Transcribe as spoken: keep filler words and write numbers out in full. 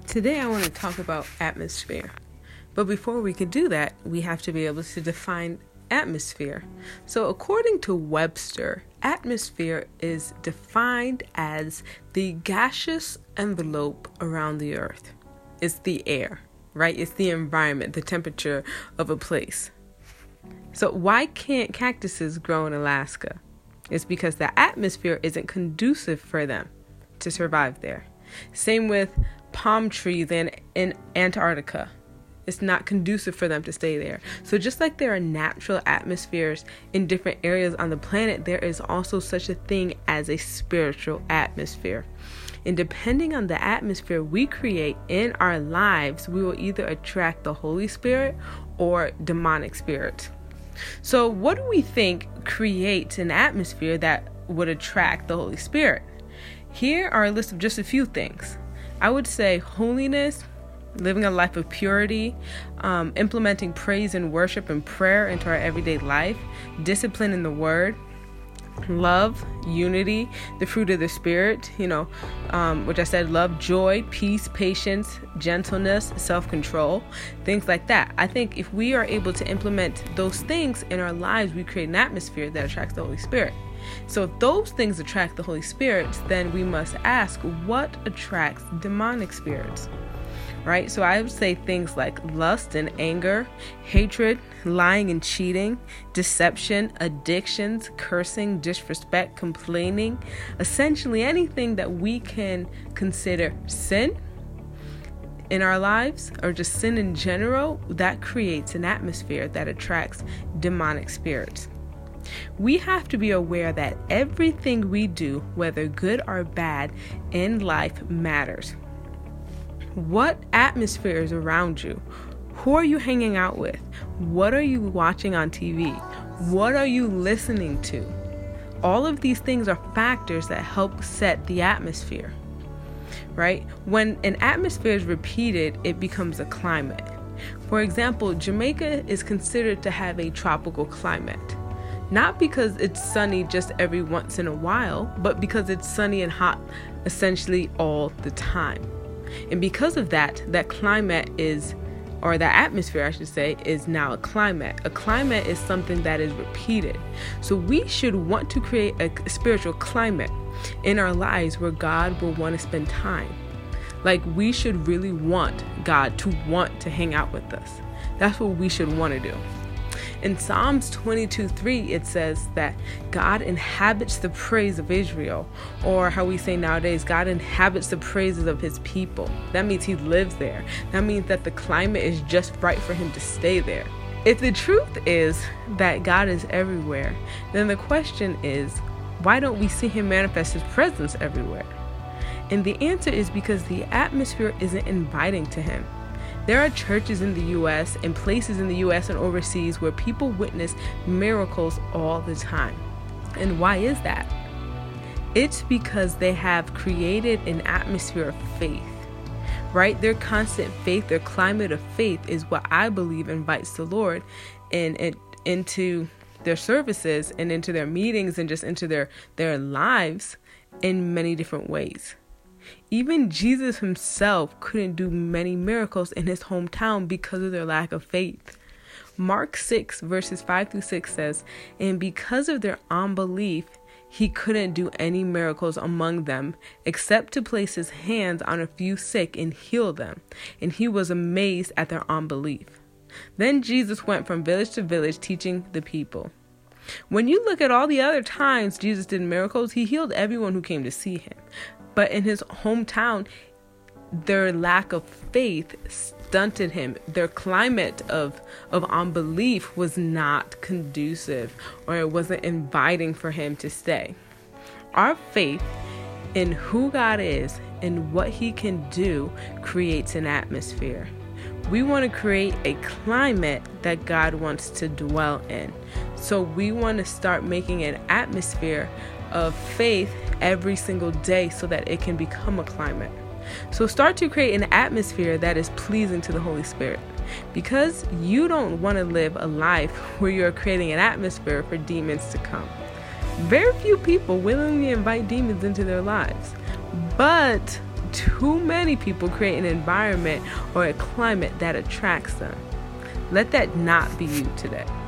Today I want to talk about atmosphere. But before we can do that, we have to be able to define atmosphere. So according to Webster, atmosphere is defined as the gaseous envelope around the earth. It's the air, right? It's the environment, the temperature of a place. So why can't cactuses grow in Alaska? It's because the atmosphere isn't conducive for them to survive there. Same with palm trees in, in Antarctica. It's not conducive for them to stay there. So just like there are natural atmospheres in different areas on the planet, there is also such a thing as a spiritual atmosphere. And depending on the atmosphere we create in our lives, we will either attract the Holy Spirit or demonic spirits. So what do we think creates an atmosphere that would attract the Holy Spirit? Here are a list of just a few things. I would say holiness, living a life of purity, um, implementing praise and worship and prayer into our everyday life, discipline in the word, love, unity, the fruit of the spirit, you know, um, which I said, love, joy, peace, patience, gentleness, self-control, things like that. I think if we are able to implement those things in our lives, we create an atmosphere that attracts the Holy Spirit. So if those things attract the Holy Spirit, then we must ask, what attracts demonic spirits? Right? So I would say things like lust and anger, hatred, lying and cheating, deception, addictions, cursing, disrespect, complaining, essentially anything that we can consider sin in our lives or just sin in general, that creates an atmosphere that attracts demonic spirits. We have to be aware that everything we do, whether good or bad, in life matters. What atmosphere is around you? Who are you hanging out with? What are you watching on T V? What are you listening to? All of these things are factors that help set the atmosphere, right? When an atmosphere is repeated, it becomes a climate. For example, Jamaica is considered to have a tropical climate. Not because it's sunny just every once in a while, but because it's sunny and hot essentially all the time. And because of that, that climate is, or that atmosphere, I should say, is now a climate. A climate is something that is repeated. So we should want to create a spiritual climate in our lives where God will want to spend time. Like we should really want God to want to hang out with us. That's what we should want to do. In Psalms twenty-two three, it says that God inhabits the praise of Israel, or how we say nowadays, God inhabits the praises of his people. That means he lives there. That means that the climate is just right for him to stay there. If the truth is that God is everywhere, then the question is, why don't we see him manifest his presence everywhere? And the answer is because the atmosphere isn't inviting to him. There are churches in the U S and places in the U S and overseas where people witness miracles all the time. And why is that? It's because they have created an atmosphere of faith, right? Their constant faith, their climate of faith is what I believe invites the Lord in, in, into their services and into their meetings and just into their, their lives in many different ways. Even Jesus himself couldn't do many miracles in his hometown because of their lack of faith. Mark six verses five through six says, and because of their unbelief, he couldn't do any miracles among them except to place his hands on a few sick and heal them. And he was amazed at their unbelief. Then Jesus went from village to village teaching the people. When you look at all the other times Jesus did miracles, he healed everyone who came to see him. But in his hometown, their lack of faith stunted him. Their climate of, of unbelief was not conducive, or it wasn't inviting for him to stay. Our faith in who God is and what he can do creates an atmosphere. We want to create a climate that God wants to dwell in. So we want to start making an atmosphere of faith every single day so that it can become a climate. So start to create an atmosphere that is pleasing to the Holy Spirit, because you don't want to live a life where you're creating an atmosphere for demons to come. Very few people willingly invite demons into their lives, but too many people create an environment or a climate that attracts them. Let that not be you today.